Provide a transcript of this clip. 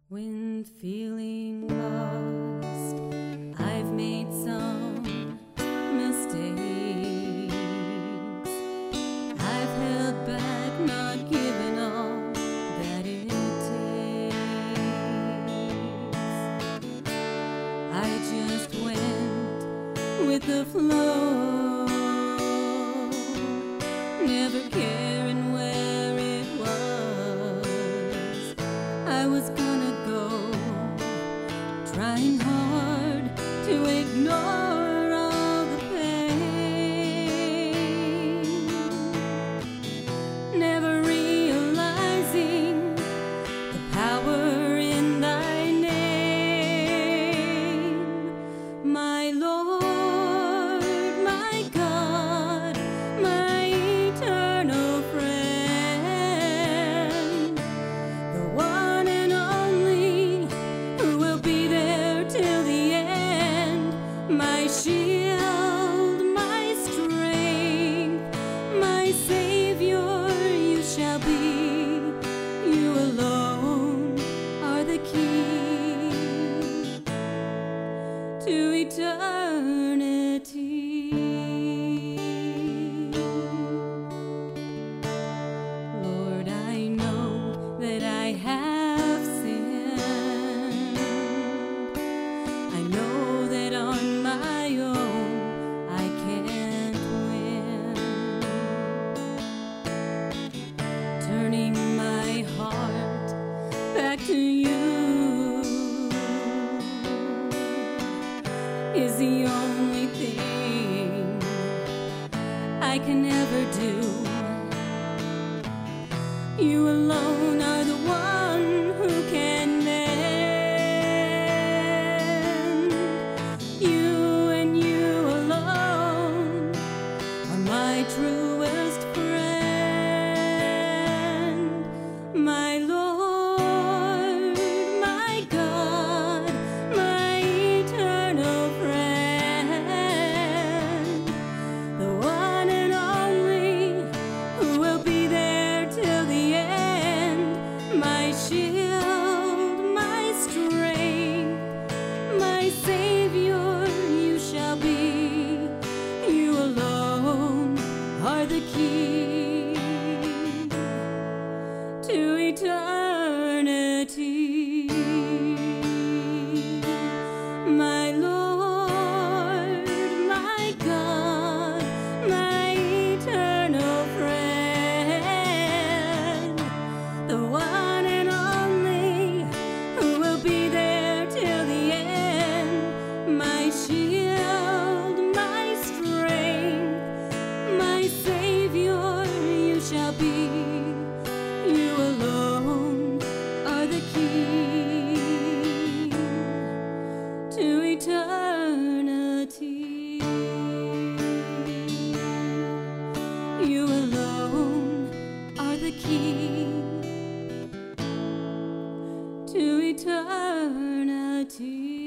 When feeling lost, I've made some mistakes. I've held back, not given all that it takes. I just went with the flow, never caring where it was. I was gonna go, trying hard to ignore all the pain, never realizing the power in thy name, my Lord, my God, my eternal friend, the one and only who will be there till the end, my shield, my strength, my Savior, you shall be. You alone are the key to eternity. Lord, I know that I have sinned. I know that on my own I can't win. Turning my heart back to you is the only thing I can ever do. You alone are the one who can mend. You and you alone are my truest friend, my Lord, my God, my eternal friend, the one and only who will be there till the end, my shield, my strength, my Savior, you shall be. You alone are the key to eternity, my Lord, my God, my eternal friend, the one and only who will be there till the end, my shield, my strength, my Savior, you shall be. You alone are the key to eternity. You alone are the key to eternity.